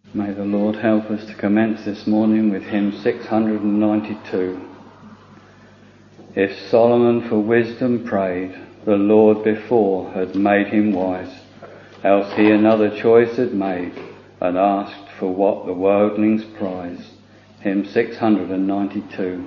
May the Lord help us to commence this morning with hymn 692. If Solomon for wisdom prayed, the Lord before had made him wise, else he another choice had made, and asked for what the worldlings prize. Hymn 692.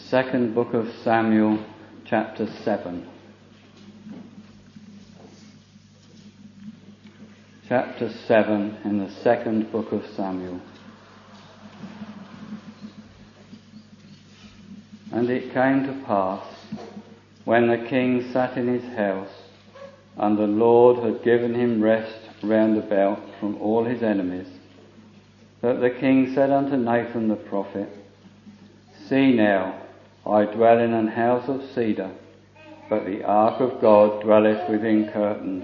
second book of Samuel, chapter 7. Chapter 7 in the second book of Samuel. And it came to pass, when the king sat in his house, and the Lord had given him rest round about from all his enemies, that the king said unto Nathan the prophet, See now, I dwell in an house of cedar, but the ark of God dwelleth within curtains.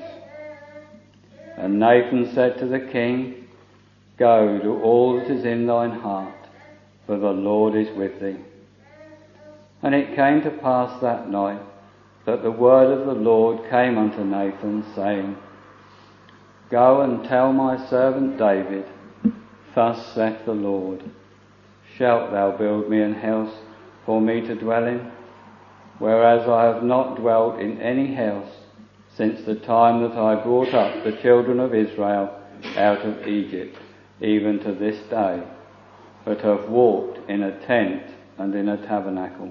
And Nathan said to the king, Go, do all that is in thine heart, for the Lord is with thee. And it came to pass that night that the word of the Lord came unto Nathan, saying, Go and tell my servant David, Thus saith the Lord, Shalt thou build me an house for me to dwell in? Whereas I have not dwelt in any house since the time that I brought up the children of Israel out of Egypt, even to this day, but have walked in a tent and in a tabernacle.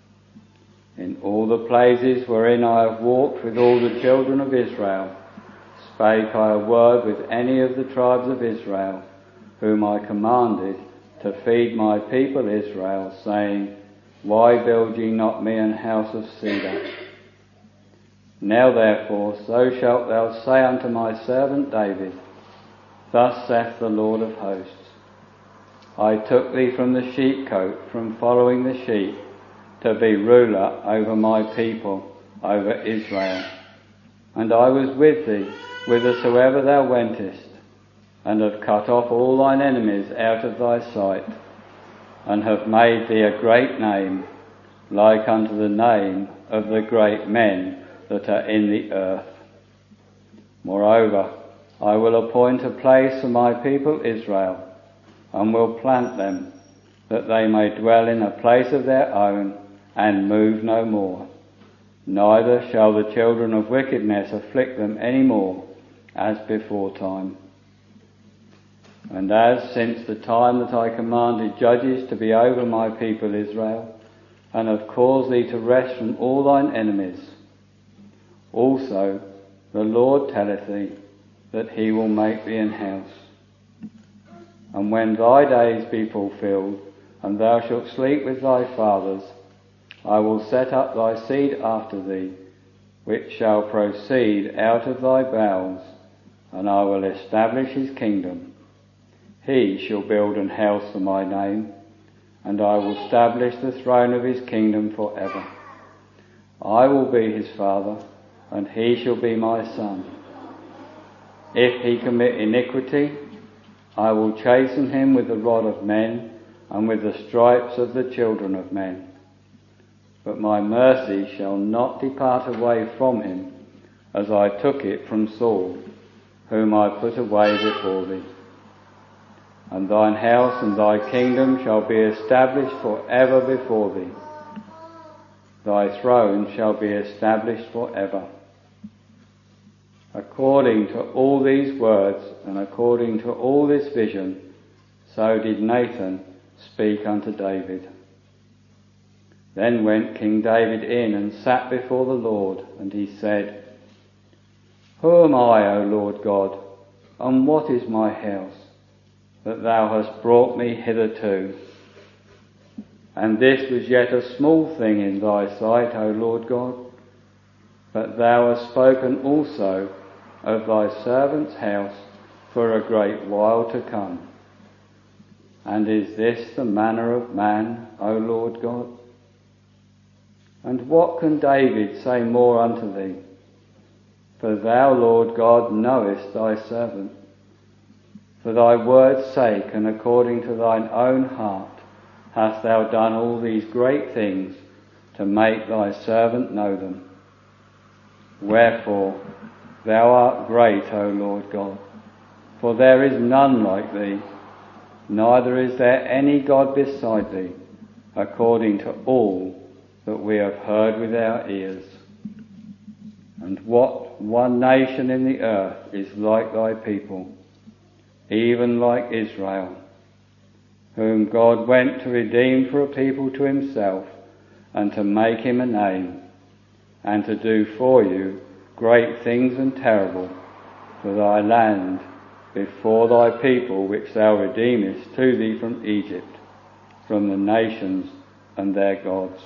In all the places wherein I have walked with all the children of Israel, spake I a word with any of the tribes of Israel, whom I commanded to feed my people Israel, saying, Why build ye not me an house of cedar? Now therefore, so shalt thou say unto my servant David, Thus saith the Lord of hosts, I took thee from the sheepcote, from following the sheep, to be ruler over my people, over Israel. And I was with thee whithersoever thou wentest, and have cut off all thine enemies out of thy sight, and have made thee a great name, like unto the name of the great men that are in the earth. Moreover, I will appoint a place for my people Israel, and will plant them, that they may dwell in a place of their own, and move no more. Neither shall the children of wickedness afflict them any more, as before time. And as since the time that I commanded judges to be over my people Israel, and have caused thee to rest from all thine enemies, also the Lord telleth thee that he will make thee an house. And when thy days be fulfilled, and thou shalt sleep with thy fathers, I will set up thy seed after thee, which shall proceed out of thy bowels, and I will establish his kingdom. He shall build an house for my name, and I will establish the throne of his kingdom for ever. I will be his father, and he shall be my son. If he commit iniquity, I will chasten him with the rod of men, and with the stripes of the children of men. But my mercy shall not depart away from him, as I took it from Saul, whom I put away before thee. And thine house and thy kingdom shall be established for ever before thee. Thy throne shall be established for ever. According to all these words, and according to all this vision, so did Nathan speak unto David. Then went King David in and sat before the Lord, and he said, Who am I, O Lord God, and what is my house, that thou hast brought me hitherto? And this was yet a small thing in thy sight, O Lord God, but thou hast spoken also of thy servant's house for a great while to come. And is this the manner of man, O Lord God? And what can David say more unto thee? For thou, Lord God, knowest thy servant. For thy word's sake, and according to thine own heart, hast thou done all these great things to make thy servant know them. Wherefore, thou art great, O Lord God, for there is none like thee, neither is there any God beside thee, according to all that we have heard with our ears. And what one nation in the earth is like thy people, even like Israel, whom God went to redeem for a people to himself, and to make him a name, and to do for you great things and terrible for thy land before thy people which thou redeemest to thee from Egypt, from the nations and their gods.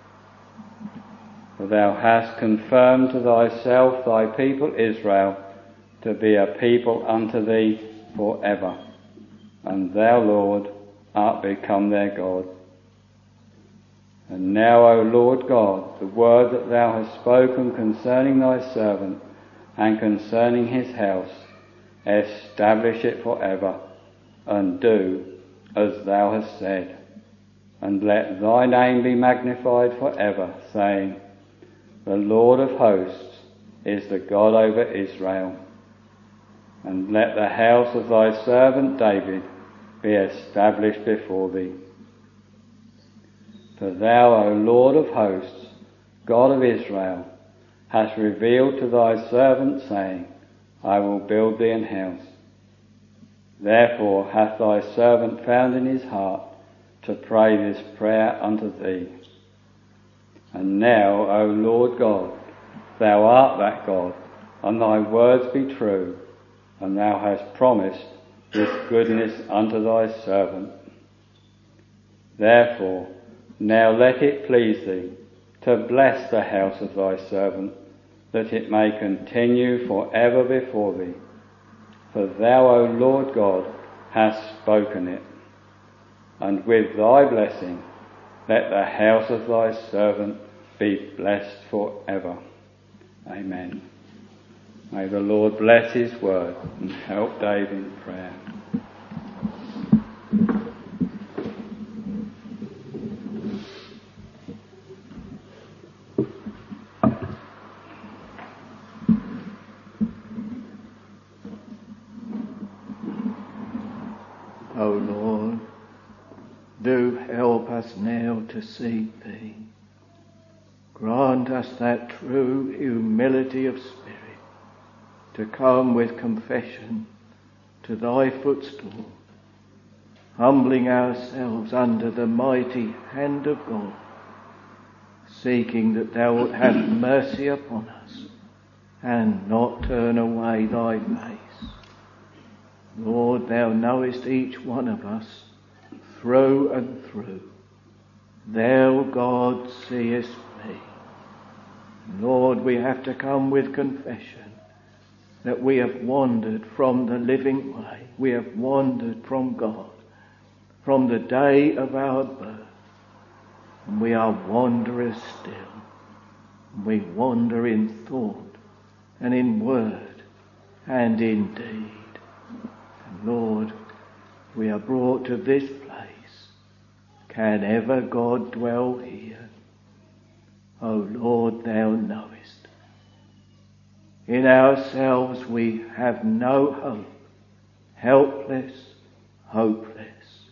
For thou hast confirmed to thyself thy people Israel to be a people unto thee for ever, and thou, Lord, art become their God. And now, O Lord God, the word that thou hast spoken concerning thy servant and concerning his house, establish it for ever, and do as thou hast said. And let thy name be magnified for ever, saying, the Lord of hosts is the God over Israel. And let the house of thy servant David be established before thee. For thou, O Lord of hosts, God of Israel, hast revealed to thy servant, saying, I will build thee an house. Therefore hath thy servant found in his heart to pray this prayer unto thee. And now, O Lord God, thou art that God, and thy words be true, and thou hast promised this goodness unto thy servant. Therefore, now let it please thee to bless the house of thy servant, that it may continue for ever before thee. For thou, O Lord God, hast spoken it. And with thy blessing, let the house of thy servant be blessed for ever. Amen. May the Lord bless his word and help Dave in prayer. O Lord, do help us now to seek thee. Grant us that true humility of spirit to come with confession to thy footstool, humbling ourselves under the mighty hand of God, seeking that thou wilt have mercy upon us and not turn away thy face. Lord, thou knowest each one of us through and through. Thou, God, seest me. Lord, we have to come with confession that we have wandered from the living way. We have wandered from God from the day of our birth. And we are wanderers still. We wander in thought and in word and in deed. And Lord, we are brought to this place. Can ever God dwell here? O Lord, thou knowest. In ourselves we have no hope, helpless, hopeless.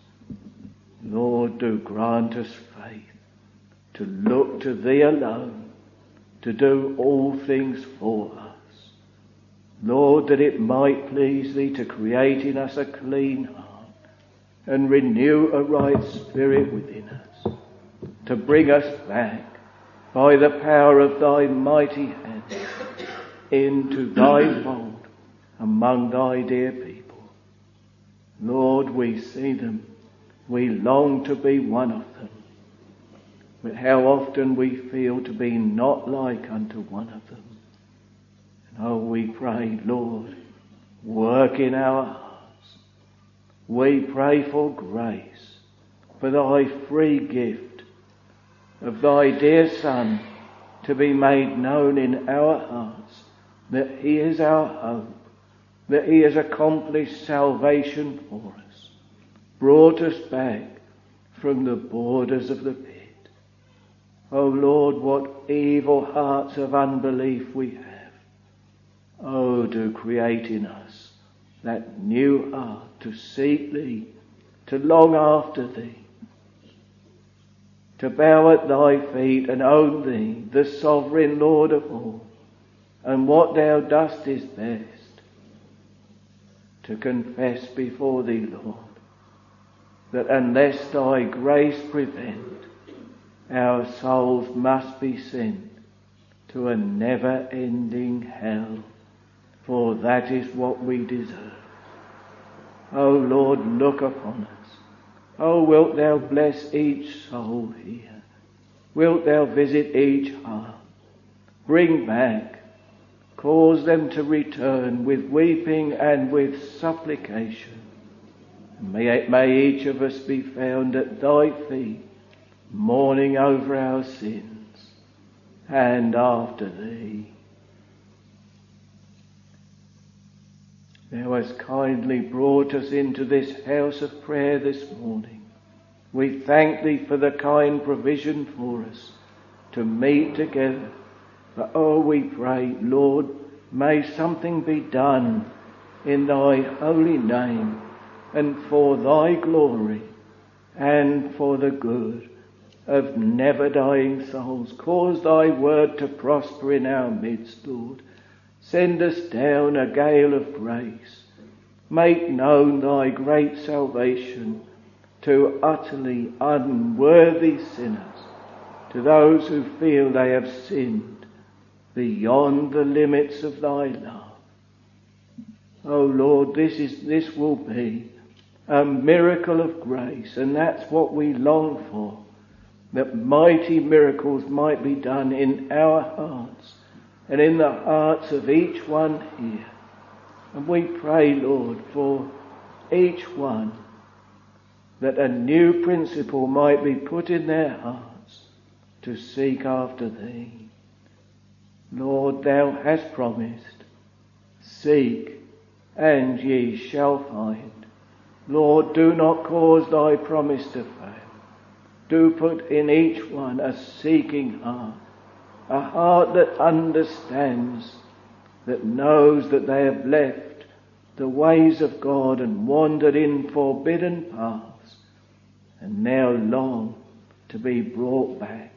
Lord, do grant us faith to look to thee alone, to do all things for us. Lord, that it might please thee to create in us a clean heart and renew a right spirit within us, to bring us back by the power of thy mighty hand into thy fold among thy dear people. Lord, we see them. We long to be one of them. But how often we feel to be not like unto one of them. And oh, we pray, Lord, work in our hearts. We pray for grace, for thy free gift of thy dear Son to be made known in our hearts, that he is our hope, that he has accomplished salvation for us, brought us back from the borders of the pit. O Lord, what evil hearts of unbelief we have. Oh, do create in us that new heart to seek thee, to long after thee, to bow at thy feet and own thee, the sovereign Lord of all, and what thou dost is best, to confess before thee, Lord, that unless thy grace prevent, our souls must be sent to a never-ending hell, for that is what we deserve. O Lord, look upon us. O wilt thou bless each soul here. Wilt thou visit each heart. Bring back, cause them to return with weeping and with supplication. May each of us be found at thy feet, mourning over our sins and after thee. Thou hast kindly brought us into this house of prayer this morning. We thank thee for the kind provision for us to meet together. But we pray, Lord, may something be done in thy holy name and for thy glory and for the good of never-dying souls. Cause thy word to prosper in our midst, Lord. Send us down a gale of grace. Make known thy great salvation to utterly unworthy sinners, to those who feel they have sinned beyond the limits of thy love. Oh Lord, this will be a miracle of grace, and that's what we long for, that mighty miracles might be done in our hearts and in the hearts of each one here. And we pray, Lord, for each one, that a new principle might be put in their hearts to seek after thee. Lord, thou hast promised, seek and ye shall find. Lord, do not cause thy promise to fail. Do put in each one a seeking heart, a heart that understands, that knows that they have left the ways of God and wandered in forbidden paths, and now long to be brought back.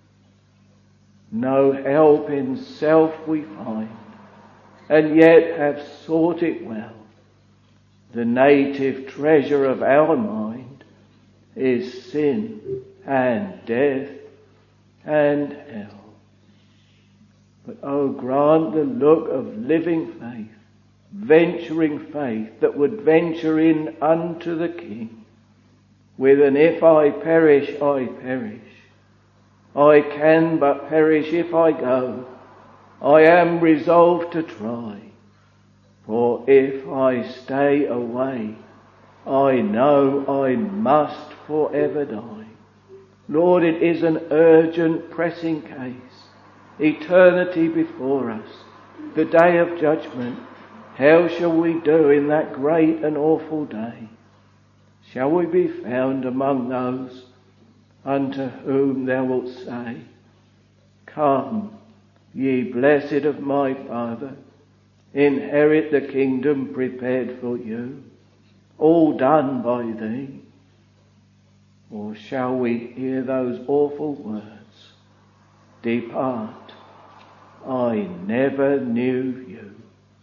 No help in self we find, and yet have sought it well. The native treasure of our mind is sin and death and hell. But grant the look of living faith, venturing faith that would venture in unto the King with an if I perish, I perish. I can but perish if I go. I am resolved to try. For if I stay away, I know I must forever die. Lord, it is an urgent, pressing case. Eternity before us. The day of judgment. How shall we do in that great and awful day? Shall we be found among those unto whom thou wilt say, Come, ye blessed of my Father, inherit the kingdom prepared for you, all done by thee? Or shall we hear those awful words, Depart, I never knew you?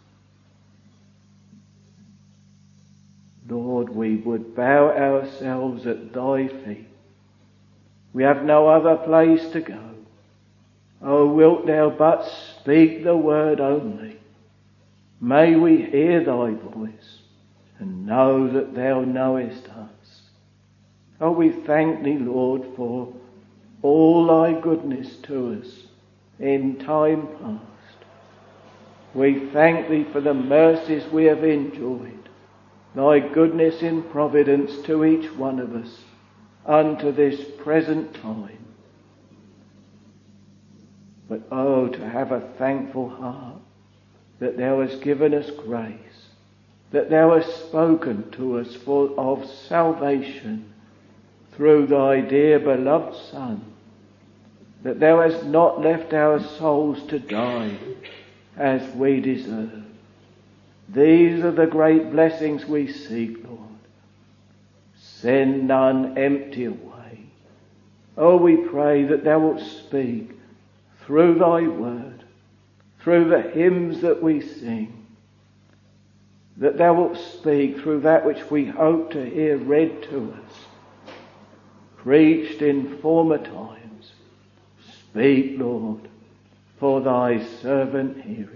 Lord, we would bow ourselves at thy feet. We have no other place to go. Oh, wilt thou but speak the word only. May we hear thy voice and know that thou knowest us. Oh, we thank thee, Lord, for all thy goodness to us in time past. We thank thee for the mercies we have enjoyed, thy goodness in providence to each one of us unto this present time. But to have a thankful heart that thou hast given us grace, that thou hast spoken to us of salvation through thy dear beloved Son, that thou hast not left our souls to die as we deserve. These are the great blessings we seek, Lord. Send none empty away. Oh, we pray that thou wilt speak through thy word, through the hymns that we sing, that thou wilt speak through that which we hope to hear read to us, preached in former times, Speak, Lord, for thy servant heareth.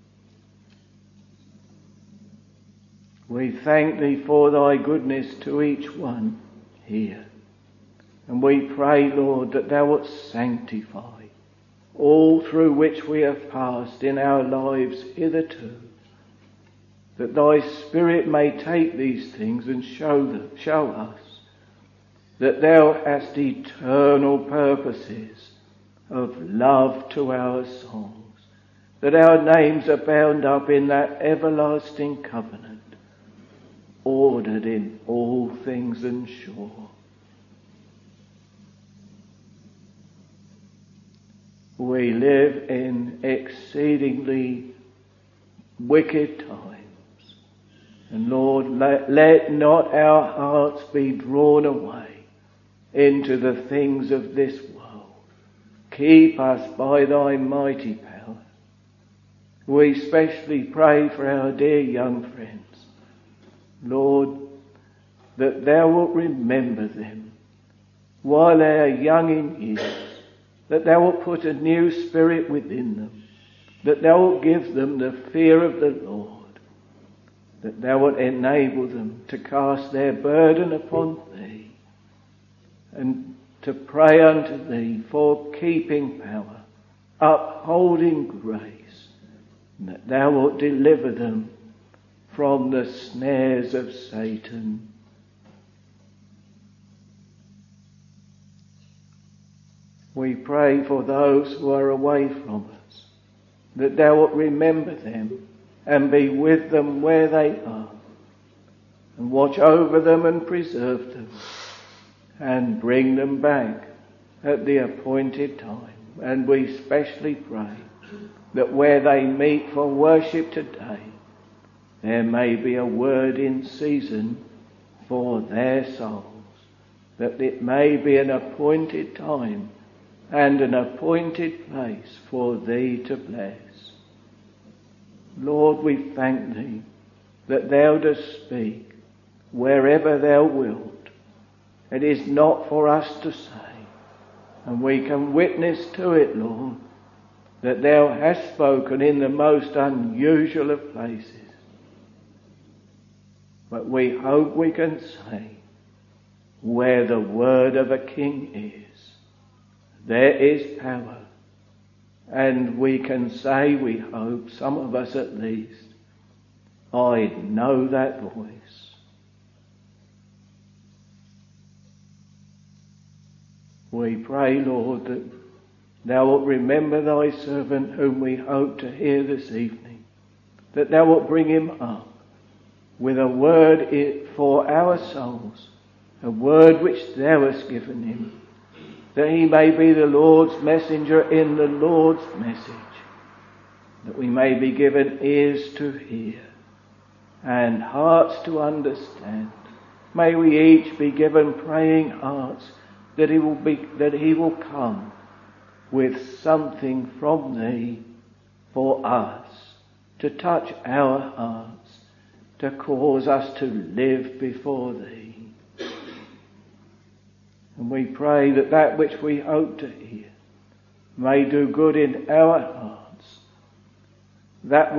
We thank thee for thy goodness to each one here. And we pray, Lord, that thou wilt sanctify all through which we have passed in our lives hitherto, that thy Spirit may take these things and show us that thou hast eternal purposes of love to our souls, that our names are bound up in that everlasting covenant, ordered in all things and sure. We live in exceedingly wicked times. And Lord, let not our hearts be drawn away into the things of this world. Keep us by thy mighty power. We especially pray for our dear young friends. Lord, that thou wilt remember them while they are young in years, that thou wilt put a new spirit within them, that thou wilt give them the fear of the Lord, that thou wilt enable them to cast their burden upon thee and to pray unto thee for keeping power, upholding grace, and that thou wilt deliver them from the snares of Satan. We pray for those who are away from us, that thou wilt remember them and be with them where they are, and watch over them and preserve them, and bring them back at the appointed time. And we specially pray that where they meet for worship today, there may be a word in season for their souls, that it may be an appointed time and an appointed place for thee to bless. Lord, we thank thee that thou dost speak wherever thou wilt. It is not for us to say, and we can witness to it, Lord, that thou hast spoken in the most unusual of places. But we hope we can say, where the word of a king is, there is power. And we can say, we hope, some of us at least, I know that voice. We pray, Lord, that thou wilt remember thy servant whom we hope to hear this evening, that thou wilt bring him up with a word for our souls, a word which thou hast given him, that he may be the Lord's messenger in the Lord's message, that we may be given ears to hear and hearts to understand. May we each be given praying hearts, that he will come with something from thee for us, to touch our hearts, to cause us to live before thee. And we pray that that which we hope to hear may do good in our hearts, that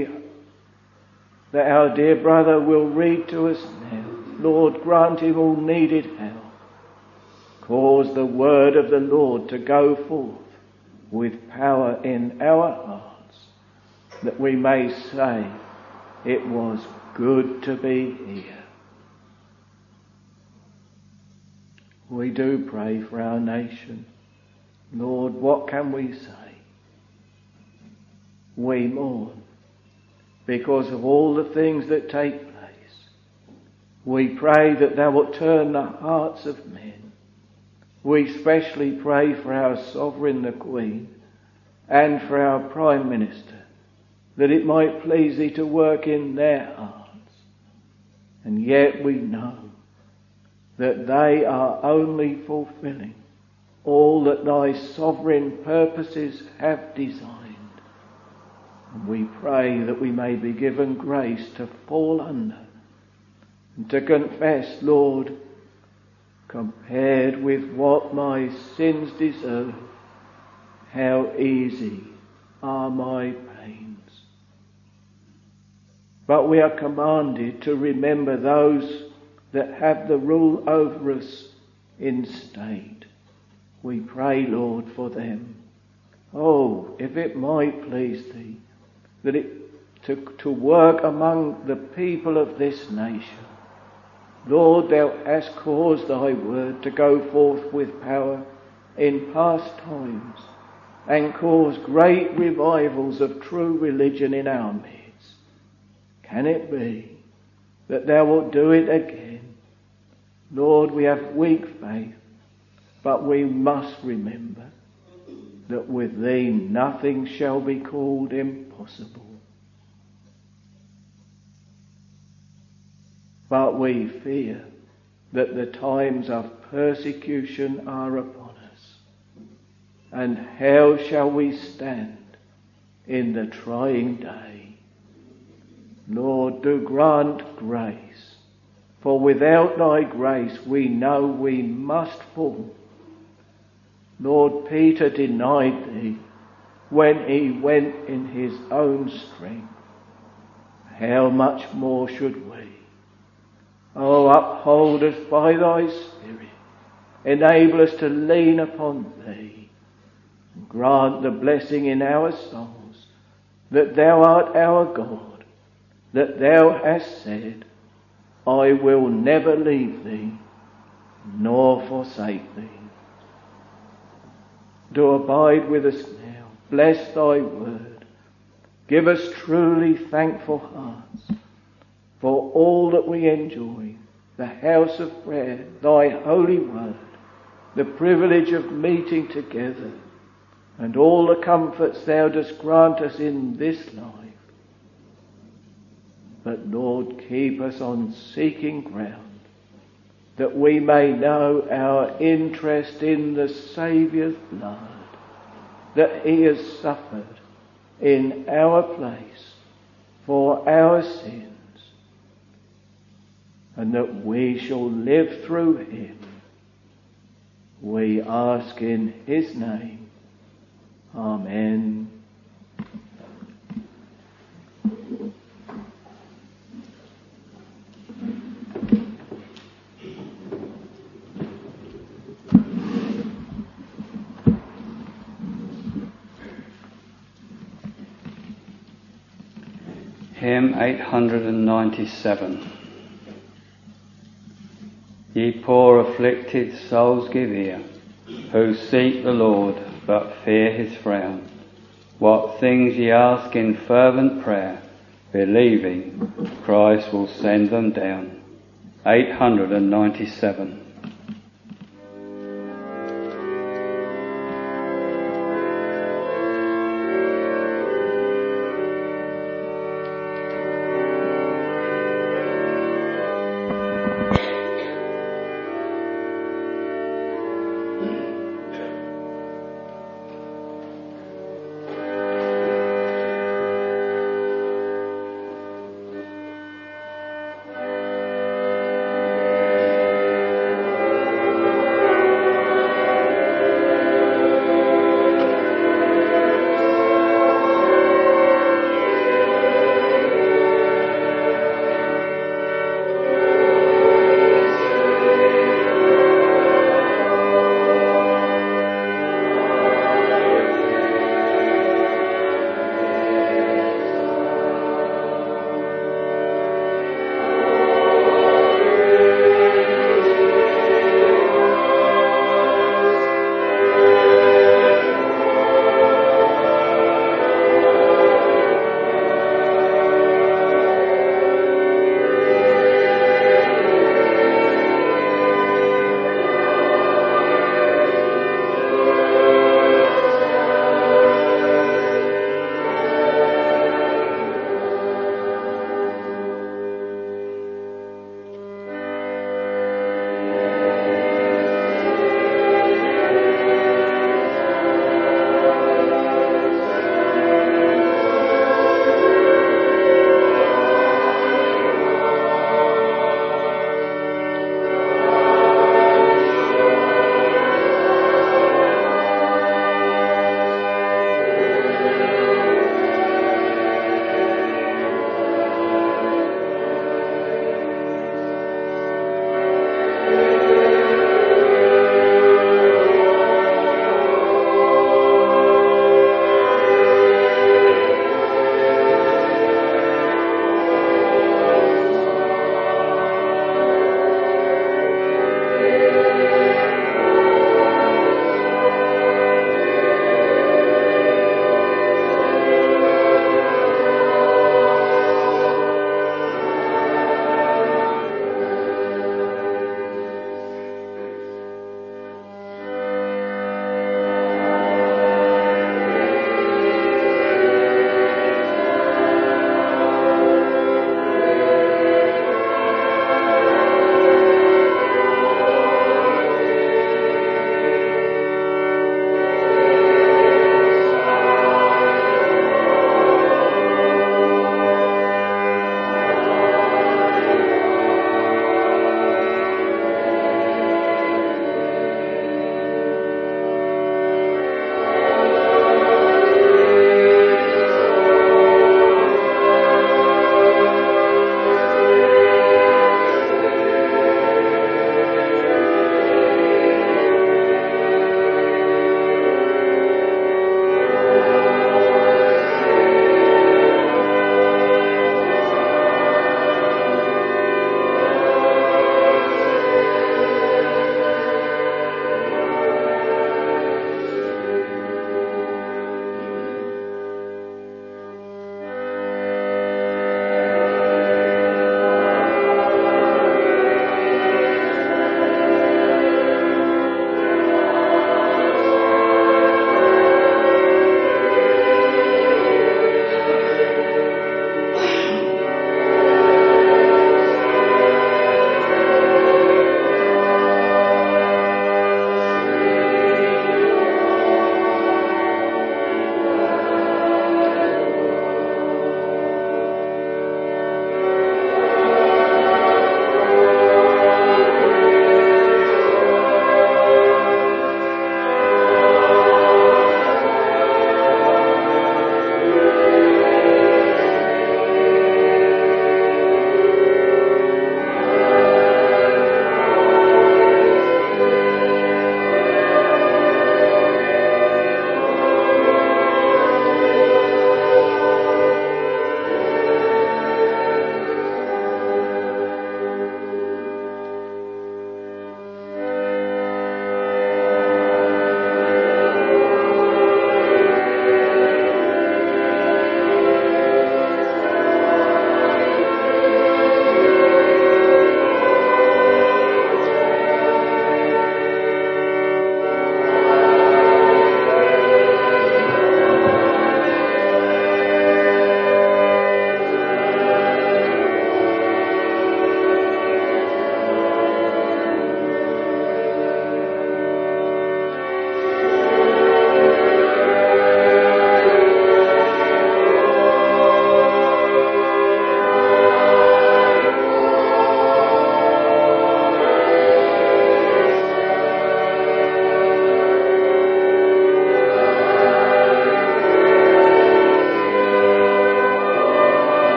our dear brother will read to us now. Lord, grant him all needed help. Cause the word of the Lord to go forth with power in our hearts, that we may say, it was good to be here. We do pray for our nation. Lord, what can we say? We mourn because of all the things that take place. We pray that thou wilt turn the hearts of men. We especially pray for our sovereign, the Queen, and for our Prime Minister, that it might please thee to work in their hearts. And yet we know that they are only fulfilling all that thy sovereign purposes have designed. And we pray that we may be given grace to fall under and to confess, Lord, compared with what my sins deserve, how easy are my pains. But we are commanded to remember those that have the rule over us in state. We pray, Lord, for them. Oh, if it might please thee, that to work among the people of this nation. Lord, thou hast caused thy word to go forth with power in past times, and cause great revivals of true religion in our midst. Can it be that thou wilt do it again? Lord, we have weak faith, but we must remember that with thee nothing shall be called impossible. But we fear that the times of persecution are upon us. And how shall we stand in the trying day? Lord, do grant grace, for without thy grace we know we must fall. Lord, Peter denied thee when he went in his own strength. How much more should we? Oh, uphold us by thy Spirit. Enable us to lean upon thee. And grant the blessing in our souls that thou art our God, that thou hast said, I will never leave thee nor forsake thee. Do abide with us now. Bless thy word. Give us truly thankful hearts for all that we enjoy, the house of prayer, thy holy word, the privilege of meeting together, and all the comforts thou dost grant us in this life. But Lord, keep us on seeking ground, that we may know our interest in the Saviour's blood, that he has suffered in our place for our sins, and that we shall live through him. We ask in his name. Amen. Hymn 897. Ye poor afflicted souls give ear, who seek the Lord but fear his frown. What things ye ask in fervent prayer, believing Christ will send them down. 897.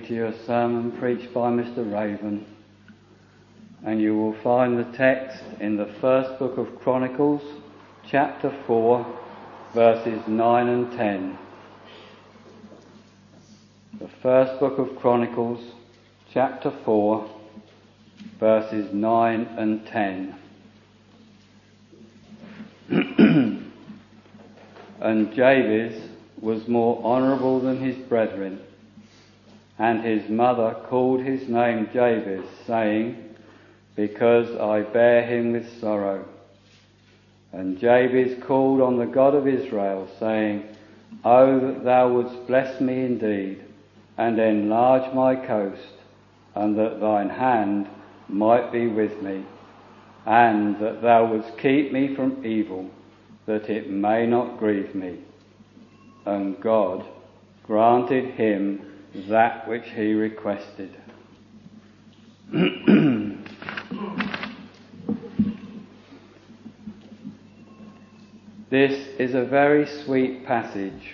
to you a sermon preached by Mr. Raven, and you will find the text in the first book of Chronicles, chapter 4, verses 9 and 10. The first book of Chronicles, chapter 4, verses 9 and 10. And Jabez was more honourable than his brethren, and his mother called his name Jabez, saying, Because I bear him with sorrow. And Jabez called on the God of Israel, saying, Oh, that thou wouldst bless me indeed, and enlarge my coast, and that thine hand might be with me, and that thou wouldst keep me from evil, that it may not grieve me. And God granted him that which he requested. This is a very sweet passage,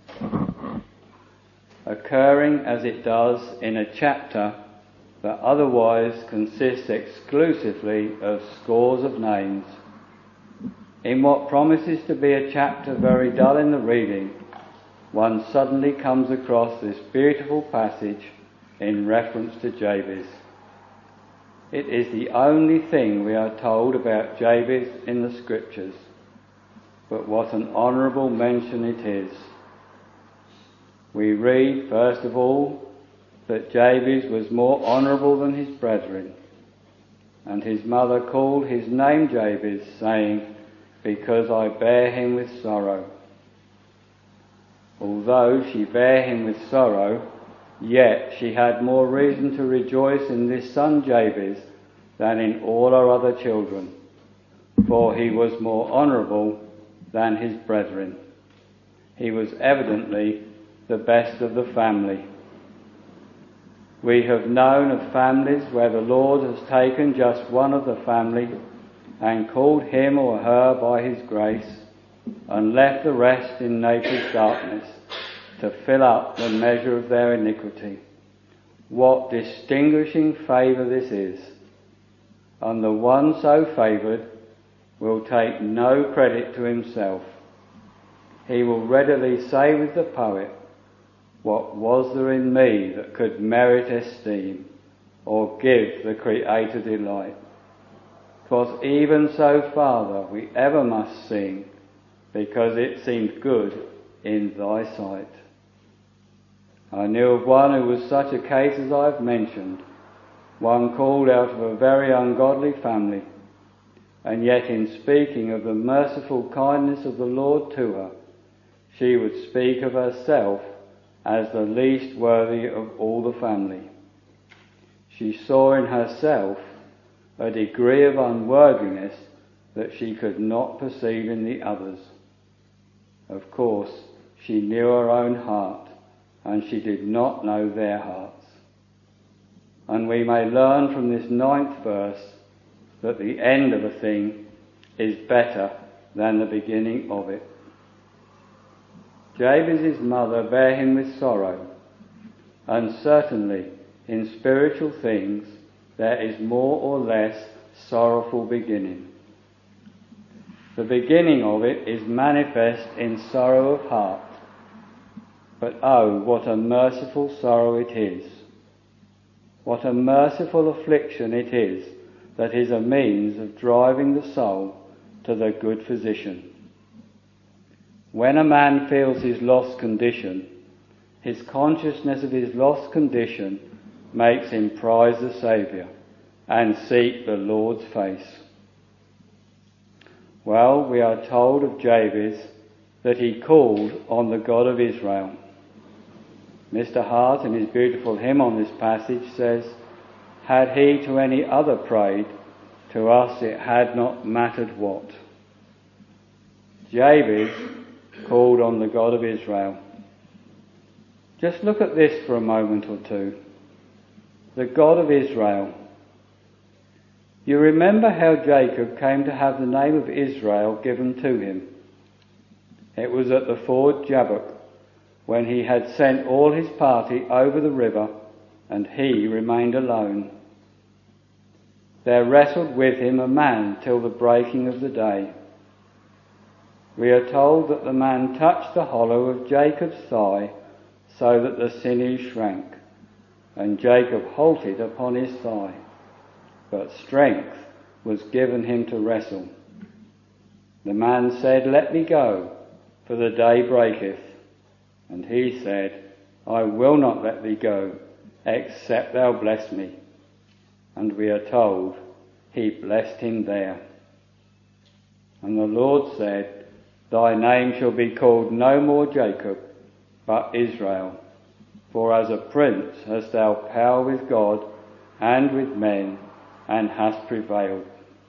occurring as it does in a chapter that otherwise consists exclusively of scores of names. In what promises to be a chapter very dull in the reading, one suddenly comes across this beautiful passage in reference to Jabez. It is the only thing we are told about Jabez in the Scriptures, but what an honourable mention it is. We read, first of all, that Jabez was more honourable than his brethren, and his mother called his name Jabez, saying, Because I bear him with sorrow. Although she bare him with sorrow, yet she had more reason to rejoice in this son Jabez than in all her other children, for he was more honourable than his brethren. He was evidently the best of the family. We have known of families where the Lord has taken just one of the family and called him or her by his grace, and left the rest in nature's darkness to fill up the measure of their iniquity. What distinguishing favour this is! And the one so favoured will take no credit to himself. He will readily say with the poet, What was there in me that could merit esteem, or give the Creator delight? 'Twas even so, Father, we ever must sing, because it seemed good in thy sight. I knew of one who was such a case as I have mentioned, one called out of a very ungodly family, and yet in speaking of the merciful kindness of the Lord to her, she would speak of herself as the least worthy of all the family. She saw in herself a degree of unworthiness that she could not perceive in the others. Of course, she knew her own heart, and she did not know their hearts. And we may learn from this 9th verse that the end of a thing is better than the beginning of it. Jabez's mother bare him with sorrow, and certainly in spiritual things there is more or less sorrowful beginning. The beginning of it is manifest in sorrow of heart, but oh, what a merciful sorrow it is! What a merciful affliction it is that is a means of driving the soul to the good physician. When a man feels his lost condition, his consciousness of his lost condition makes him prize the Saviour and seek the Lord's face. Well, we are told of Jabez that he called on the God of Israel. Mr. Hart, in his beautiful hymn on this passage, says, Had he to any other prayed, to us it had not mattered what. Jabez called on the God of Israel. Just look at this for a moment or two. The God of Israel. You remember how Jacob came to have the name of Israel given to him. It was at the ford Jabbok, when he had sent all his party over the river and he remained alone. There wrestled with him a man till the breaking of the day. We are told that the man touched the hollow of Jacob's thigh so that the sinews shrank, and Jacob halted upon his thigh, but strength was given him to wrestle. The man said, "Let me go, for the day breaketh." And he said, "I will not let thee go, except thou bless me." And we are told he blessed him there. And the Lord said, "Thy name shall be called no more Jacob, but Israel, for as a prince hast thou power with God and with men, and hast prevailed."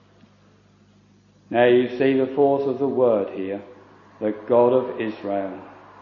Now you see the force of the word here, the God of Israel.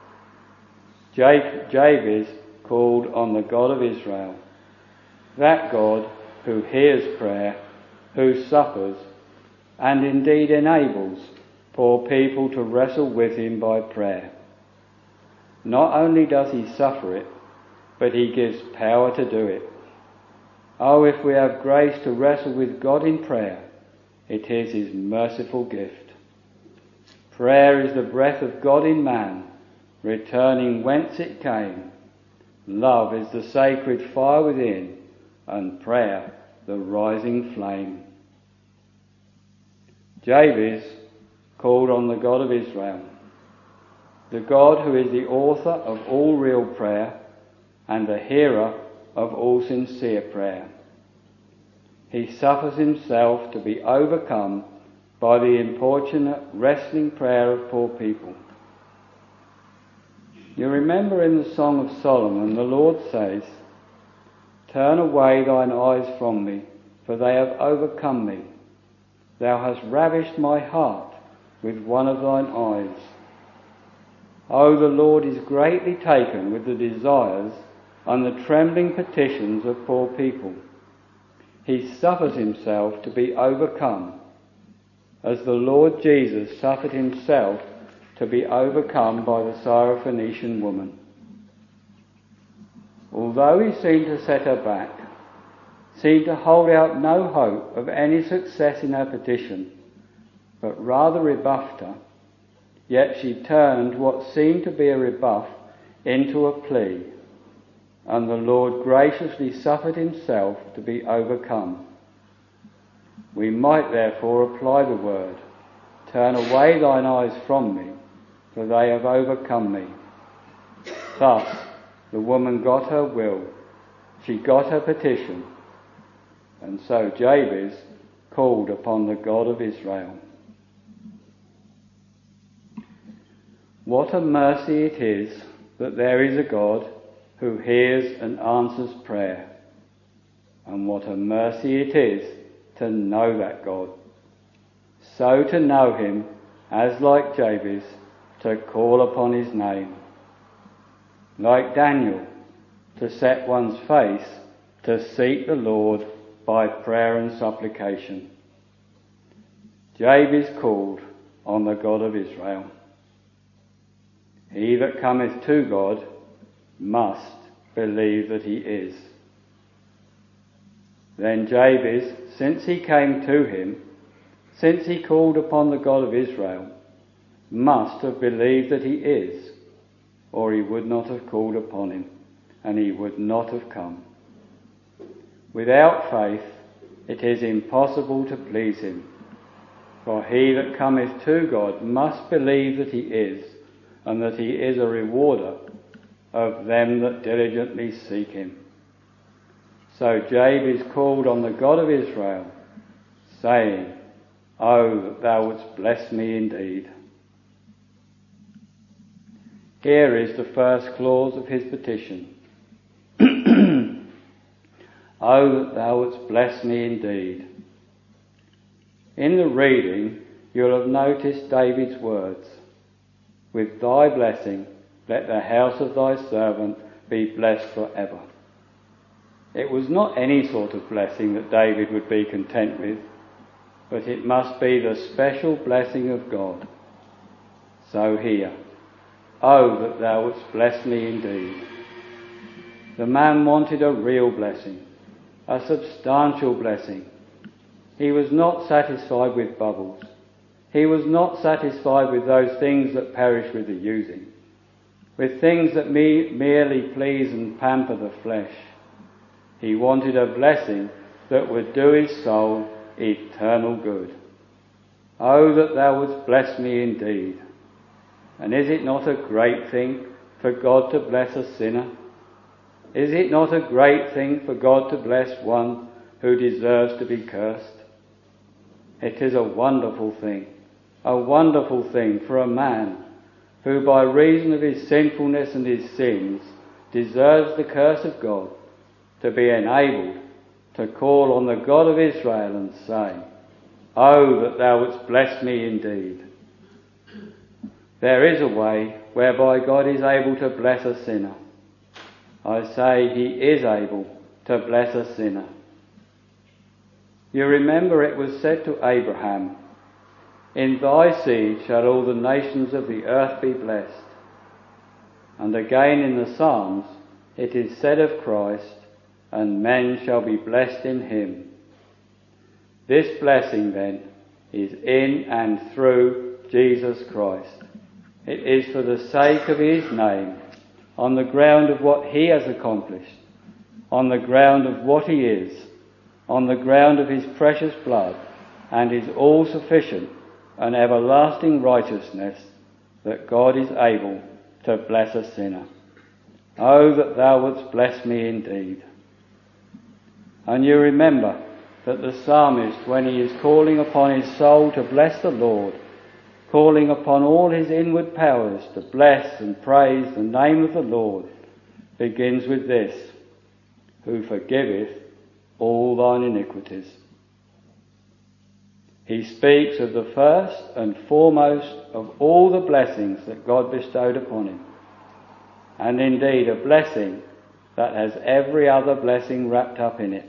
Jabez called on the God of Israel, that God who hears prayer, who suffers, and indeed enables poor people to wrestle with him by prayer. Not only does he suffer it, but he gives power to do it. Oh, if we have grace to wrestle with God in prayer, it is his merciful gift. Prayer is the breath of God in man, returning whence it came. Love is the sacred fire within, and prayer the rising flame. Jabez called on the God of Israel, the God who is the author of all real prayer and the hearer of all sincere prayer. He suffers himself to be overcome by the importunate wrestling prayer of poor people. You remember in the Song of Solomon, the Lord says, "Turn away thine eyes from me, for they have overcome me. Thou hast ravished my heart with one of thine eyes." Oh, the Lord is greatly taken with the desires and the trembling petitions of poor people. He suffers himself to be overcome, as the Lord Jesus suffered himself to be overcome by the Syrophoenician woman. Although he seemed to set her back, seemed to hold out no hope of any success in her petition, but rather rebuffed her, yet she turned what seemed to be a rebuff into a plea, and the Lord graciously suffered himself to be overcome. We might therefore apply the word, "Turn away thine eyes from me, for they have overcome me." Thus the woman got her will, she got her petition, and so Jabez called upon the God of Israel. What a mercy it is that there is a God who hears and answers prayer, and what a mercy it is to know that God, so to know him as, like Jabez, to call upon his name, like Daniel, to set one's face to seek the Lord by prayer and supplication. Jabez called on the God of Israel. He that cometh to God must believe that he is. Then Jabez, since he came to him, since he called upon the God of Israel, must have believed that he is, or he would not have called upon him, and he would not have come. Without faith it is impossible to please him, for he that cometh to God must believe that he is, and that he is a rewarder of them that diligently seek him. So Jabez called on the God of Israel, saying, "Oh, that thou wouldst bless me indeed." Here is the first clause of his petition. "Oh, that thou wouldst bless me indeed." In the reading, you'll have noticed David's words, "With thy blessing, let the house of thy servant be blessed forever." It was not any sort of blessing that David would be content with, but it must be the special blessing of God. So here, "Oh, that thou wouldst bless me indeed." The man wanted a real blessing, a substantial blessing. He was not satisfied with bubbles. He was not satisfied with those things that perish with the using, with things that merely please and pamper the flesh. He wanted a blessing that would do his soul eternal good. Oh, that thou wouldst bless me indeed. And is it not a great thing for God to bless a sinner? Is it not a great thing for God to bless one who deserves to be cursed? It is a wonderful thing for a man who by reason of his sinfulness and his sins deserves the curse of God, to be enabled to call on the God of Israel and say, Oh, that thou wouldst bless me indeed. There is a way whereby God is able to bless a sinner. I say he is able to bless a sinner. You remember it was said to Abraham, In thy seed shall all the nations of the earth be blessed. And again in the Psalms it is said of Christ, And men shall be blessed in him. This blessing then is in and through Jesus Christ. It is for the sake of his name, on the ground of what he has accomplished, on the ground of what he is, on the ground of his precious blood and his all-sufficient and everlasting righteousness, that God is able to bless a sinner. Oh, that thou wouldst bless me indeed. And you remember that the psalmist, when he is calling upon his soul to bless the Lord, calling upon all his inward powers to bless and praise the name of the Lord, begins with this, Who forgiveth all thine iniquities. He speaks of the first and foremost of all the blessings that God bestowed upon him, and indeed a blessing that has every other blessing wrapped up in it.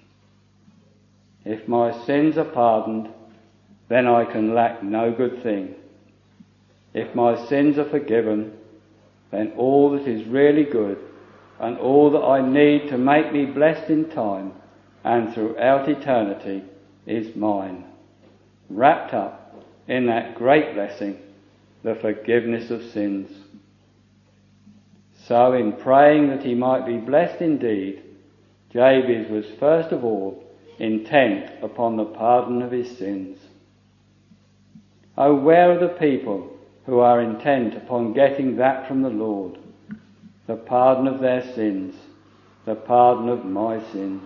If my sins are pardoned, then I can lack no good thing. If my sins are forgiven, then all that is really good and all that I need to make me blessed in time and throughout eternity is mine, wrapped up in that great blessing, the forgiveness of sins. So in praying that he might be blessed indeed, Jabez was first of all intent upon the pardon of his sins. Oh, where are the people who are intent upon getting that from the Lord, the pardon of their sins, the pardon of my sins?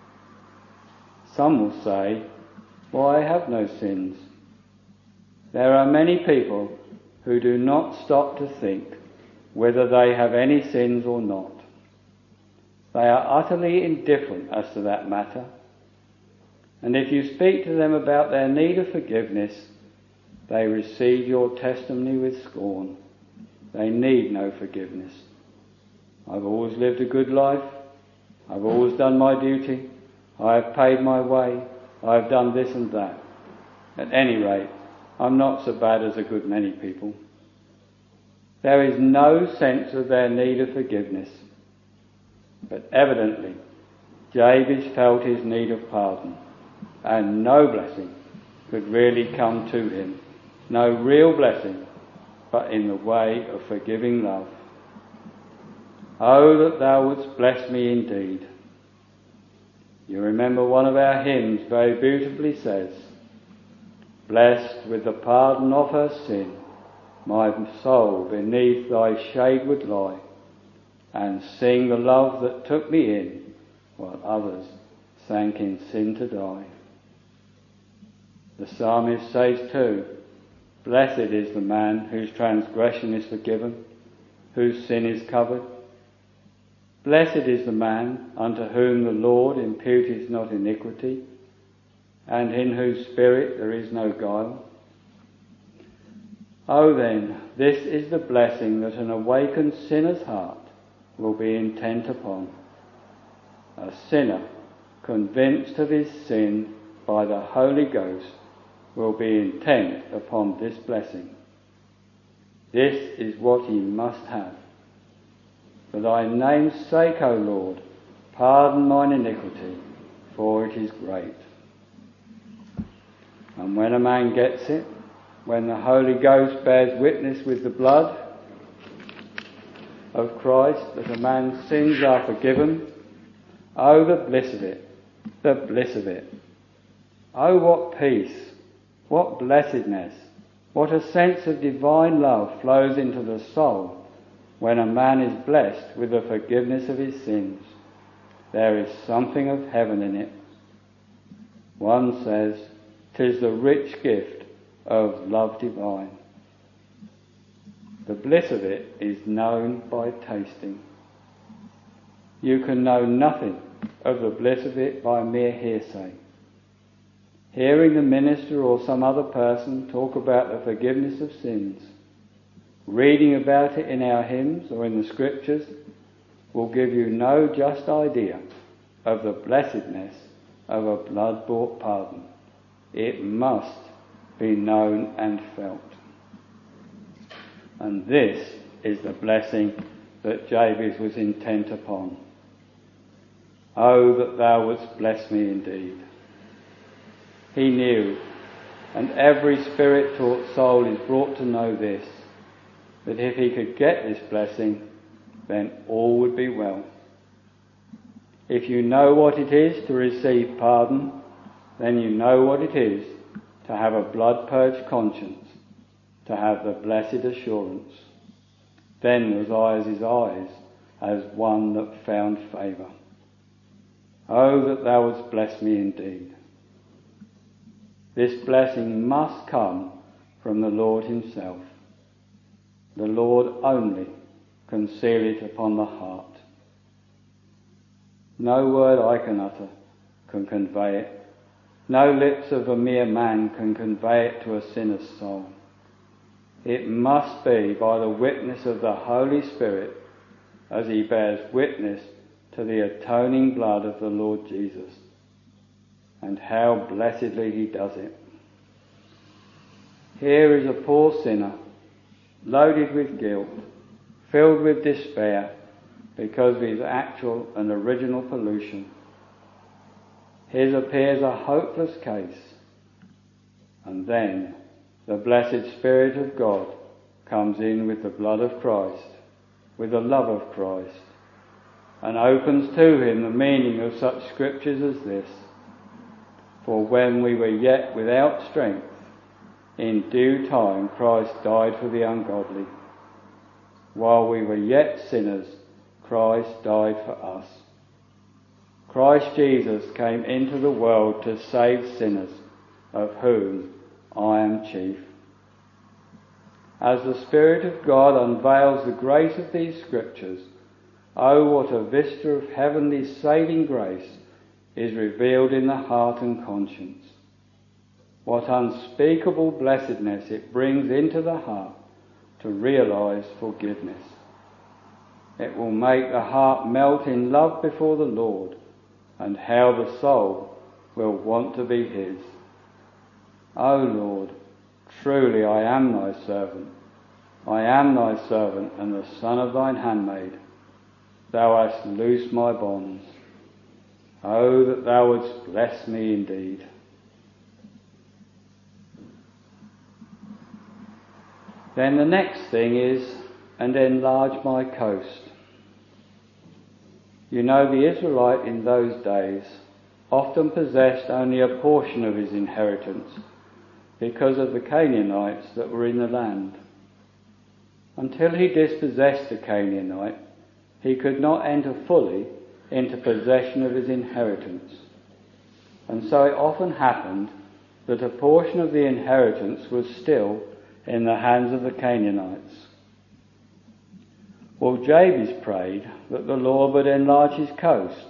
Some will say, Well, I have no sins. There are many people who do not stop to think whether they have any sins or not. They are utterly indifferent as to that matter. And if you speak to them about their need of forgiveness, they receive your testimony with scorn. They need no forgiveness. I've always lived a good life. I've always done my duty. I have paid my way. I have done this and that. At any rate, I'm not so bad as a good many people. There is no sense of their need of forgiveness. But evidently, Jabez felt his need of pardon, and no blessing could really come to him. No real blessing, but in the way of forgiving love. Oh, that thou wouldst bless me indeed. You remember one of our hymns very beautifully says, Blessed with the pardon of her sin, my soul beneath thy shade would lie, and sing the love that took me in, while others sank in sin to die. The psalmist says too, Blessed is the man whose transgression is forgiven, whose sin is covered. Blessed is the man unto whom the Lord imputeth not iniquity, and in whose spirit there is no guile. Oh then, this is the blessing that an awakened sinner's heart will be intent upon. A sinner, convinced of his sin by the Holy Ghost, will be intent upon this blessing. This is what he must have. For thy name's sake, O Lord, pardon mine iniquity, for it is great. And when a man gets it, when the Holy Ghost bears witness with the blood of Christ that a man's sins are forgiven, oh, the bliss of it, the bliss of it. Oh, what peace, what blessedness, what a sense of divine love flows into the soul when a man is blessed with the forgiveness of his sins. There is something of heaven in it. One says, 'tis the rich gift of love divine. The bliss of it is known by tasting. You can know nothing of the bliss of it by mere hearsay. Hearing the minister or some other person talk about the forgiveness of sins, reading about it in our hymns or in the scriptures, will give you no just idea of the blessedness of a blood-bought pardon. It must be known and felt. And this is the blessing that Jabez was intent upon. Oh, that thou wouldst bless me indeed. He knew, and every spirit-taught soul is brought to know this, that if he could get this blessing, then all would be well. If you know what it is to receive pardon, then you know what it is to have a blood-purged conscience, to have the blessed assurance. Then was I as his eyes, as one that found favour. Oh, that thou wouldst bless me indeed. This blessing must come from the Lord himself. The Lord only can seal it upon the heart. No word I can utter can convey it. No lips of a mere man can convey it to a sinner's soul. It must be by the witness of the Holy Spirit as he bears witness to the atoning blood of the Lord Jesus. And how blessedly he does it. Here is a poor sinner, loaded with guilt, filled with despair because of his actual and original pollution. His appears a hopeless case. And then the blessed Spirit of God comes in with the blood of Christ, with the love of Christ, and opens to him the meaning of such scriptures as this. For when we were yet without strength, in due time Christ died for the ungodly. While we were yet sinners, Christ died for us. Christ Jesus came into the world to save sinners, of whom I am chief. As the Spirit of God unveils the grace of these scriptures, oh, what a vista of heavenly saving grace is revealed in the heart and conscience. What unspeakable blessedness it brings into the heart to realise forgiveness. It will make the heart melt in love before the Lord, and how the soul will want to be his. O Lord, truly I am thy servant. I am thy servant and the son of thine handmaid. Thou hast loosed my bonds. Oh, that thou wouldst bless me indeed. Then the next thing is, and enlarge my coast. You know, the Israelite in those days often possessed only a portion of his inheritance because of the Canaanites that were in the land. Until he dispossessed the Canaanite, he could not enter fully into possession of his inheritance. And so it often happened that a portion of the inheritance was still in the hands of the Canaanites. Well, Jabez prayed that the Lord would enlarge his coast.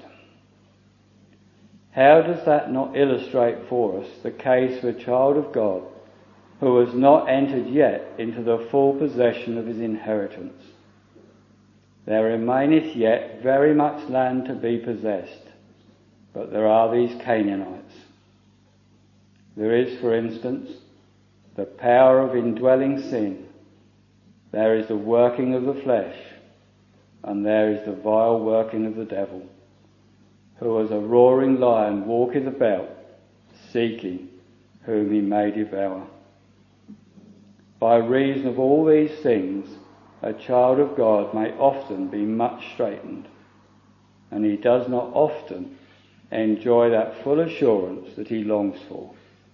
How does that not illustrate for us the case of a child of God who has not entered yet into the full possession of his inheritance? There remaineth yet very much land to be possessed, but there are these Canaanites. There is, for instance, the power of indwelling sin. There is the working of the flesh. and there is the vile working of the devil, who as a roaring lion walketh about, seeking whom he may devour. By reason of all these things, a child of God may often be much straitened, and he does not often enjoy that full assurance that he longs for.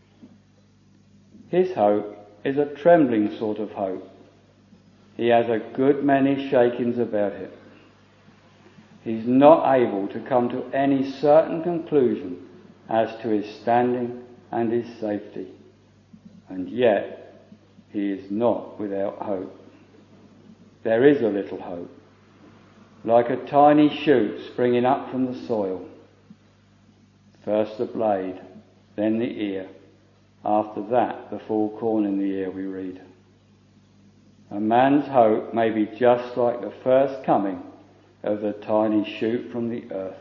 His hope is a trembling sort of hope. He has a good many shakings about it. He's not able to come to any certain conclusion as to his standing and his safety, and yet he is not without hope. There is a little hope, like a tiny shoot springing up from the soil. First the blade, then the ear, after that the full corn in the ear, we read. A man's hope may be just like the first coming of the tiny shoot from the earth.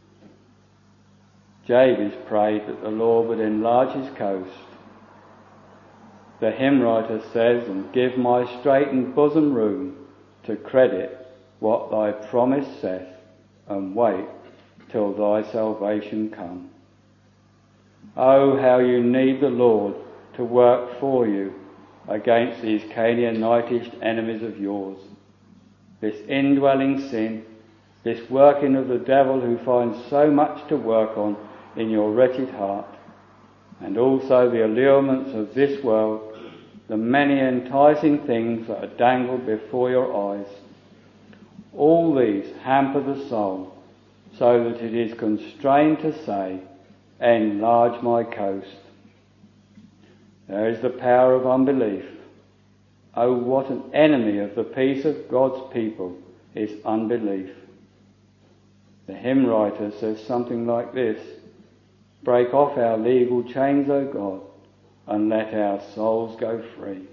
Jabez prayed that the Lord would enlarge his coast. The hymn writer says, "And give my straitened bosom room to credit what thy promise saith, and wait till thy salvation come." Oh, how you need the Lord to work for you against these Canaanitish enemies of yours. This indwelling sin, this working of the devil who finds so much to work on in your wretched heart, and also the allurements of this world, the many enticing things that are dangled before your eyes. All these hamper the soul so that it is constrained to say, "Enlarge my coast." There is the power of unbelief. Oh, what an enemy of the peace of God's people is unbelief. The hymn writer says something like this: "Break off our legal chains, O God, and let our souls go free."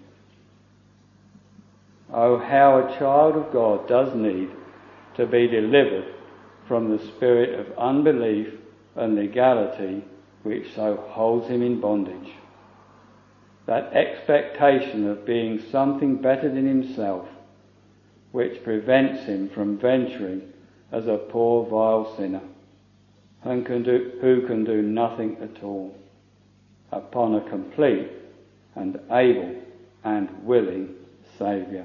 Oh, how a child of God does need to be delivered from the spirit of unbelief and legality which so holds him in bondage. That expectation of being something better than himself, which prevents him from venturing as a poor vile sinner, and who can do nothing at all, upon a complete and able and willing Saviour.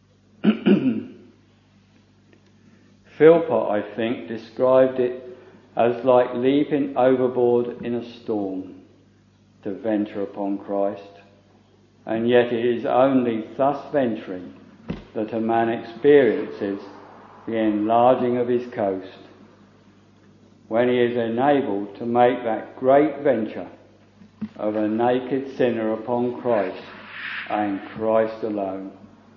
Philpott, I think, described it as like leaping overboard in a storm to venture upon Christ, and yet it is only thus venturing that a man experiences the enlarging of his coast, when he is enabled to make that great venture of a naked sinner upon Christ and Christ alone.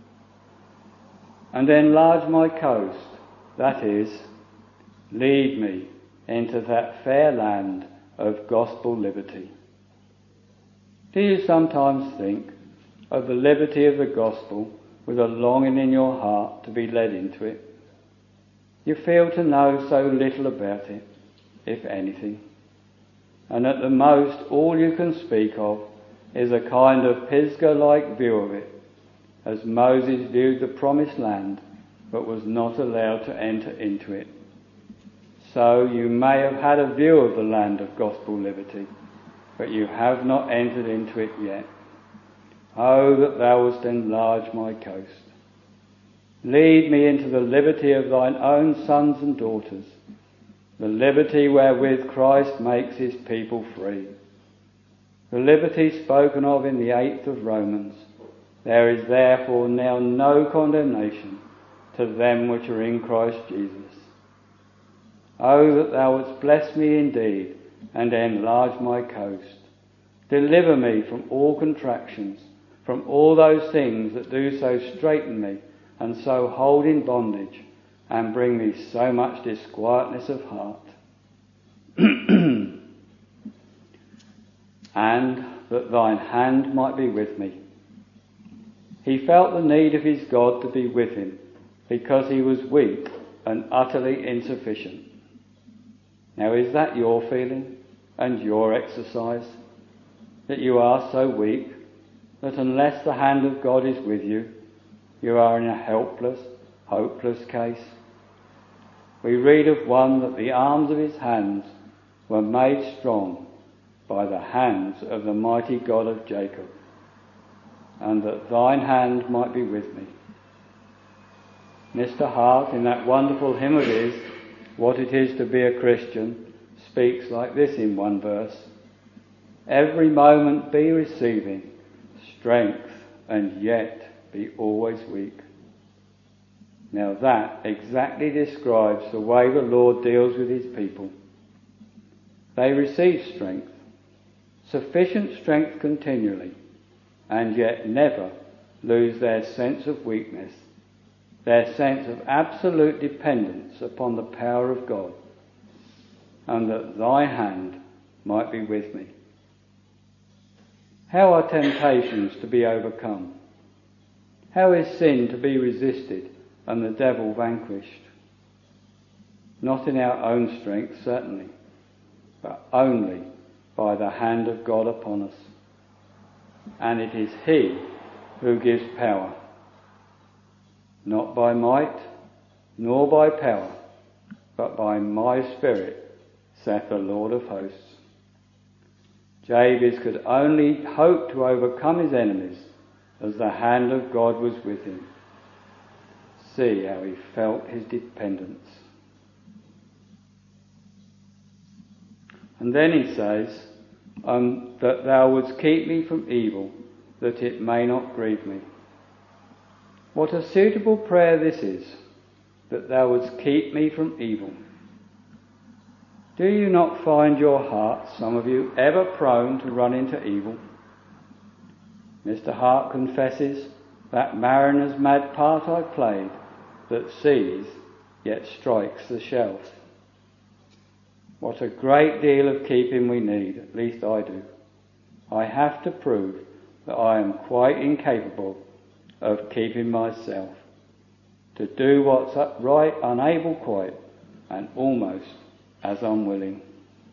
And enlarge my coast, that is, lead me into that fair land of gospel liberty. Do you sometimes think of the liberty of the gospel with a longing in your heart to be led into it? You feel to know so little about it, if anything, and at the most all you can speak of is a kind of Pisgah-like view of it, as Moses viewed the promised land but was not allowed to enter into it. So you may have had a view of the land of gospel liberty, but you have not entered into it yet. Oh, that thou wouldst enlarge my coast. Lead me into the liberty of thine own sons and daughters, the liberty wherewith Christ makes his people free. The liberty spoken of in the 8th of Romans. There is therefore now no condemnation to them which are in Christ Jesus. Oh, that thou wouldst bless me indeed and enlarge my coast. Deliver me from all contractions, from all those things that do so straiten me and so hold in bondage and bring me so much disquietness of heart. And that thine hand might be with me. He felt the need of his God to be with him because he was weak and utterly insufficient. Now, is that your feeling and your exercise? That you are so weak that unless the hand of God is with you, you are in a helpless, hopeless case, we read of one that the arms of his hands were made strong by the hands of the mighty God of Jacob, and that thine hand might be with me. Mr. Hart, in that wonderful hymn of his, What It Is to Be a Christian, speaks like this in one verse: every moment be receiving strength, and yet be always weak. Now that exactly describes the way the Lord deals with his people. They receive strength, sufficient strength continually, and yet never lose their sense of weakness, their sense of absolute dependence upon the power of God, and that thy hand might be with me. How are temptations to be overcome? How is sin to be resisted and the devil vanquished? Not in our own strength, certainly, but only by the hand of God upon us. And it is he who gives power, not by might, nor by power, but by my Spirit, saith the Lord of hosts. Jabez could only hope to overcome his enemies as the hand of God was with him. See how he felt his dependence. And then he says, that thou wouldst keep me from evil, that it may not grieve me. What a suitable prayer this is, that thou wouldst keep me from evil. Do you not find your hearts, some of you, ever prone to run into evil? Mr. Hart confesses, that mariner's mad part I played, that sees, yet strikes the shelf. What a great deal of keeping we need, at least I do. I have to prove that I am quite incapable of keeping myself, to do what's right, unable quite, and almost as unwilling.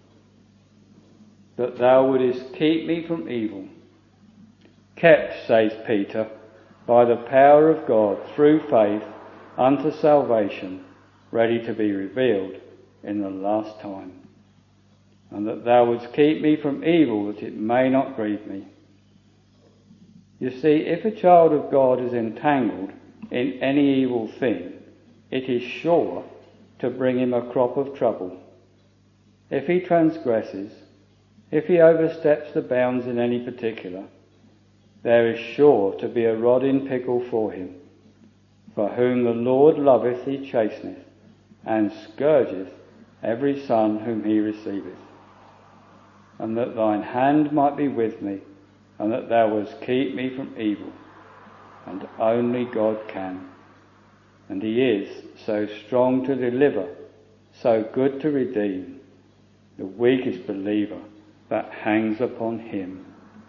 That thou wouldest keep me from evil. Kept, says Peter, by the power of God through faith unto salvation, ready to be revealed in the last time. And that thou wouldst keep me from evil, that it may not grieve me. You see, if a child of God is entangled in any evil thing, it is sure to bring him a crop of trouble. If he transgresses, if he oversteps the bounds in any particular, there is sure to be a rod in pickle for him. For whom the Lord loveth he chasteneth, and scourgeth every son whom he receiveth. And that thine hand might be with me, and that thou wouldst keep me from evil. And only God can. And he is so strong to deliver, so good to redeem, the weakest believer that hangs upon him.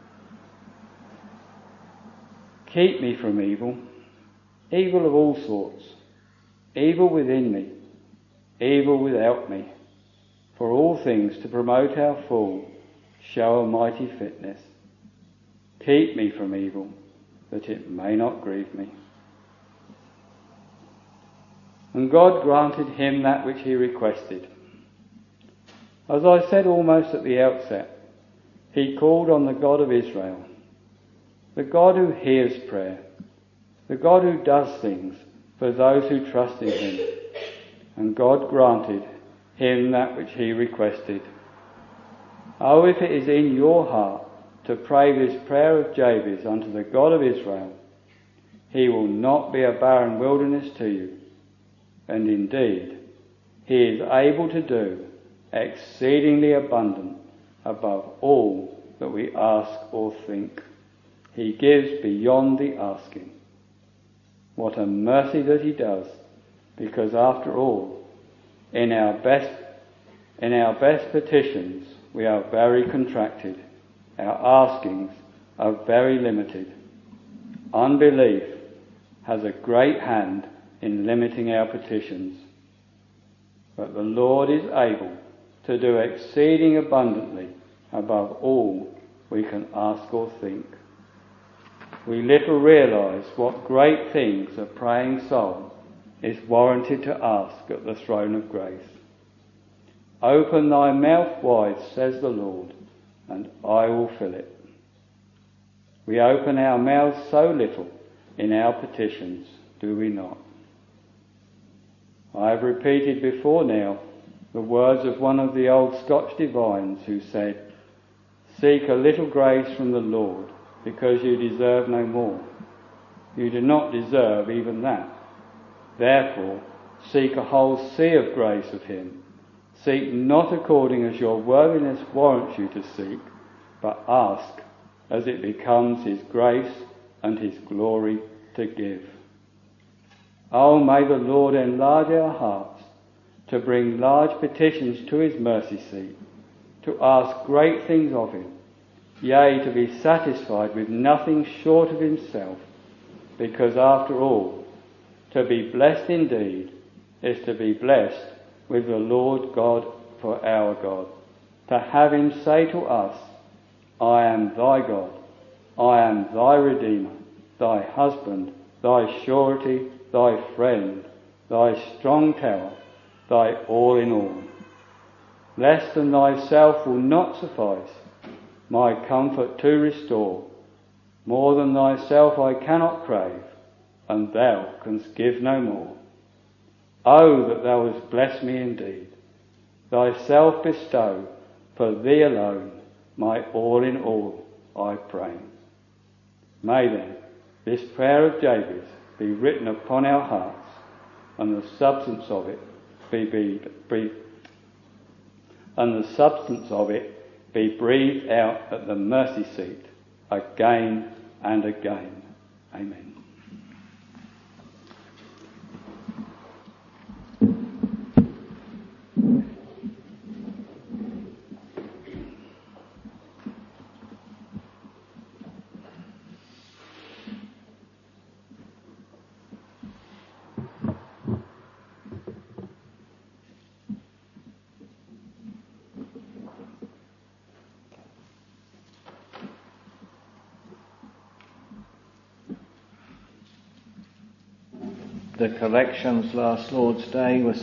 Keep me from evil, evil of all sorts, evil within me, evil without me, for all things to promote our fall, show a mighty fitness. Keep me from evil, that it may not grieve me. And God granted him that which he requested. As I said almost at the outset, he called on the God of Israel, the God who hears prayer, the God who does things for those who trust in him. And God granted him that which he requested. Oh, if it is in your heart to pray this prayer of Jabez unto the God of Israel, he will not be a barren wilderness to you. And indeed, he is able to do exceedingly abundant above all that we ask or think. He gives beyond the asking. What a mercy that he does, because after all, in our best petitions, we are very contracted. Our askings are very limited. Unbelief has a great hand in limiting our petitions. But the Lord is able to do exceeding abundantly above all we can ask or think. We little realise what great things a praying soul is warranted to ask at the throne of grace. Open thy mouth wide, says the Lord, and I will fill it. We open our mouths so little in our petitions, do we not? I have repeated before now the words of one of the old Scotch divines who said, "Seek a little grace from the Lord, because you deserve no more. You do not deserve even that. Therefore, seek a whole sea of grace of him. Seek not according as your worthiness warrants you to seek, but ask as it becomes his grace and his glory to give." Oh, may the Lord enlarge our hearts to bring large petitions to his mercy seat, to ask great things of him, yea, to be satisfied with nothing short of himself, because after all, to be blessed indeed is to be blessed with the Lord God for our God, to have him say to us, "I am thy God, I am thy Redeemer, thy husband, thy surety, thy friend, thy strong tower, thy all in all. Less than thyself will not suffice, my comfort to restore. More than thyself I cannot crave, and thou canst give no more. Oh, that thou wouldst bless me indeed, thyself bestow, for thee alone, my all in all, I pray. May then this prayer of Jabez be written upon our hearts, and the substance of it be breathed out at the mercy seat again and again. Amen. The collections last Lord's Day were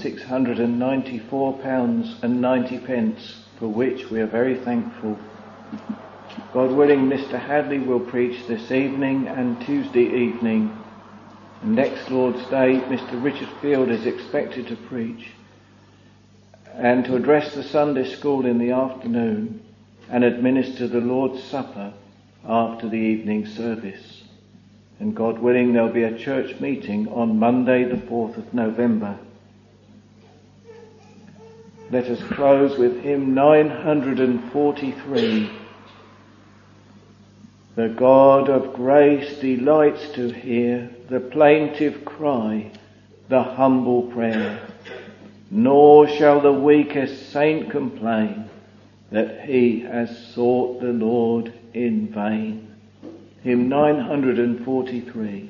£694.90, for which we are very thankful. God willing, Mr. Hadley will preach this evening and Tuesday evening. And next Lord's Day, Mr. Richard Field is expected to preach and to address the Sunday school in the afternoon and administer the Lord's Supper after the evening service. And God willing, there'll be a church meeting on Monday the 4th of November. Let us close with hymn 943. The God of grace delights to hear the plaintive cry, the humble prayer. Nor shall the weakest saint complain that he has sought the Lord in vain. Hymn 943.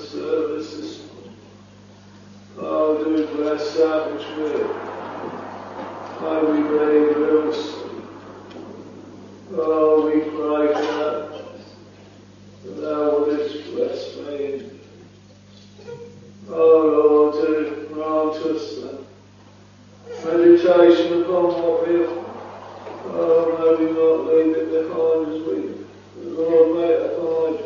service this morning. Oh, do bless that which will. May we read verse. Oh, we pray that thou wouldest bless me. Oh, Lord, to grant us that meditation upon what we have. Oh, may we not leave it behind as we, Lord, may it abide.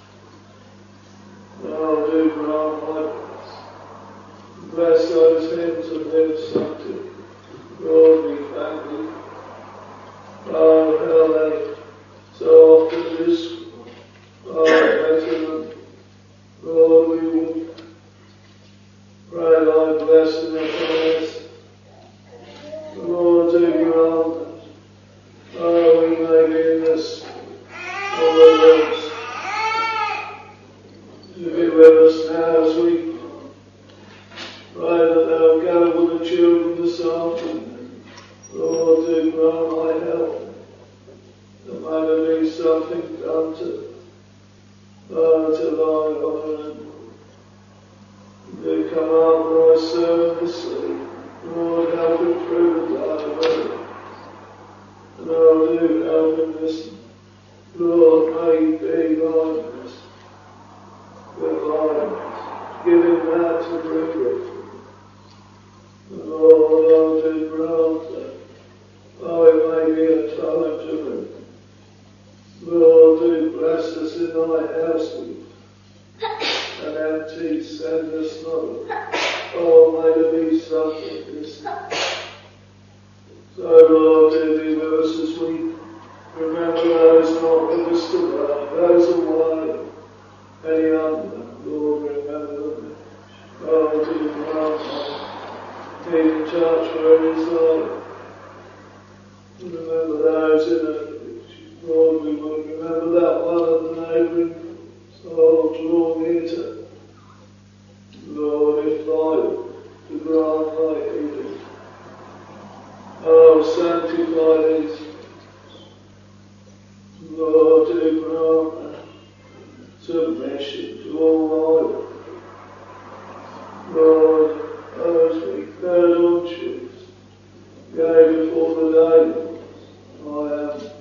Oh, do grant my bless those hymns and hymns sung to. Lord, we thank you. Oh, how they so often just better than Lord, we will pray thy blessing upon us. Lord, do grant that. Oh, we may be in this world to be with us now as we pray that thou gather with the children this afternoon. Lord, do grant thy help. That may there be something done to thy honour and do come out for thy service. Lord, help him through thy word. And I'll do help him this. Lord, may be guidance. With guidance. Give him that to bring with. Lord, I'll do grant that. Oh, it may be a time to bring. Lord, do bless us in thy house, and empty, send us not. Oh, may there be something this. So, Lord, do be with us as we remember those not with us today, those away, any under. Lord, remember them. Oh, do grant us. Keep in touch where it is like. Remember those in it. Lord, we will remember that one of the neighbouring. Oh, draw near to. Lord, invite to grant thy healing. Oh, sanctify these. Lord, do grant submission to all thy will. Lord, as we heard on Tuesday, gave before the day, I am.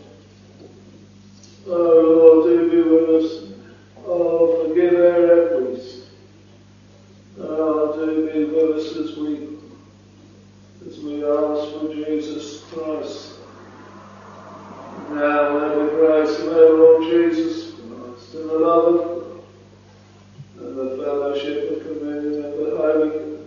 Oh, Lord, do be with us. Oh, forgive our enemies. Oh, do be with us as we ask for Jesus Christ. Now, may the grace of our Lord Jesus Christ and the love of God and the fellowship of communion of the Holy